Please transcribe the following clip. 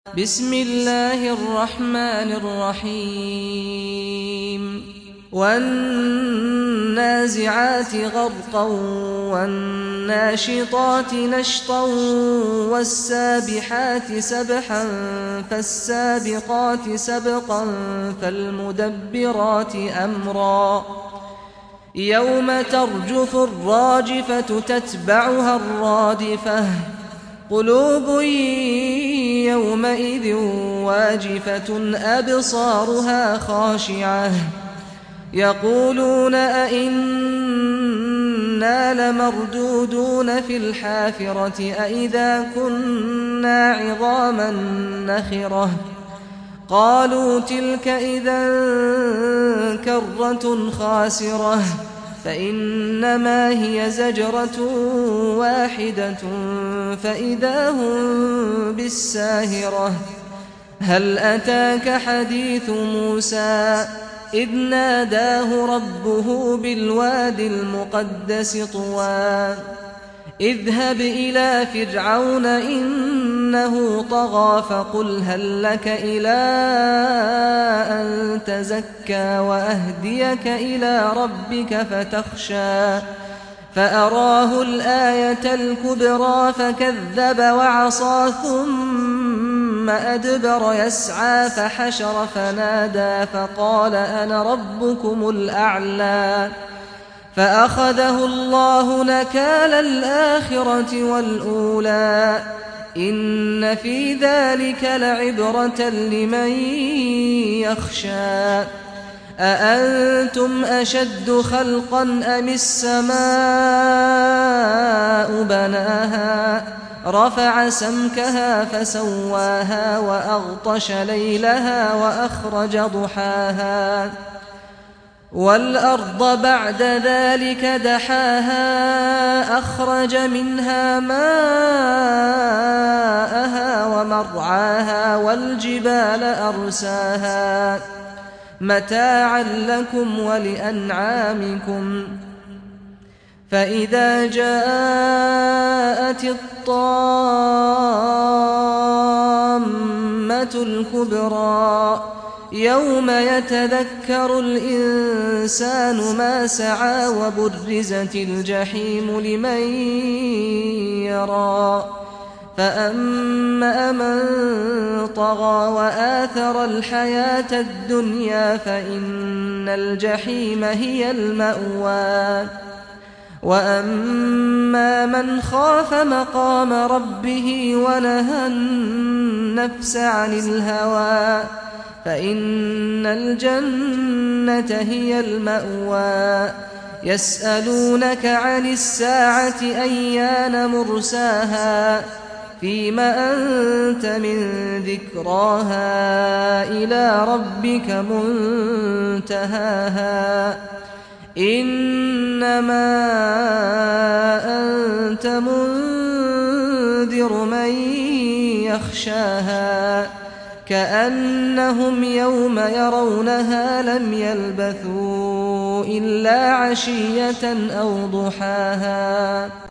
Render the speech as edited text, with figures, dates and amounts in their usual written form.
بسم الله الرحمن الرحيم والنازعات غرقا والناشطات نشطا والسابحات سبحا فالسابقات سبقا فالمدبرات أمرا يوم ترجف الراجفة تتبعها الرادفة قلوب يومئذ واجفة أبصارها خاشعة يقولون أئنا لمردودون في الحافرة أئذا كنا عظاما نخرة قالوا تلك إذا كرة خاسرة فإنما هي زجرة واحدة فإذا هم بالساهرة هل أتاك حديث موسى إذ ناداه ربه بالواد المقدس طوى اذهب إلى فرعون إنه طغى فقل هل لك إلى أن تزكى وأهديك إلى ربك فتخشى فأراه الآية الكبرى فكذب وعصى ثم أدبر يسعى فحشر فنادى فقال أنا ربكم الأعلى فأخذه الله نكال الآخرة والأولى إن في ذلك لعبرة لمن يخشى أأنتم أشد خلقا أم السماء بناها رفع سمكها فسواها وأغطش ليلها وأخرج ضحاها والأرض بعد ذلك دحاها أخرج منها ماءها ومرعاها والجبال أرساها متاعا لكم ولأنعامكم فإذا جاءت الطامة الكبرى يوم يتذكر الإنسان ما سعى وبرزت الجحيم لمن يرى فأما من طغى وآثر الحياة الدنيا فإن الجحيم هي المأوى وأما من خاف مقام ربه ونهى النفس عن الهوى فإن الجنة هي المأوى يسألونك عن الساعة أيان مرساها فيم أنت من ذكراها إلى ربك منتهاها إنما أنت منذر من يخشاها كأنهم يوم يرونها لم يلبثوا إلا عشية أو ضحاها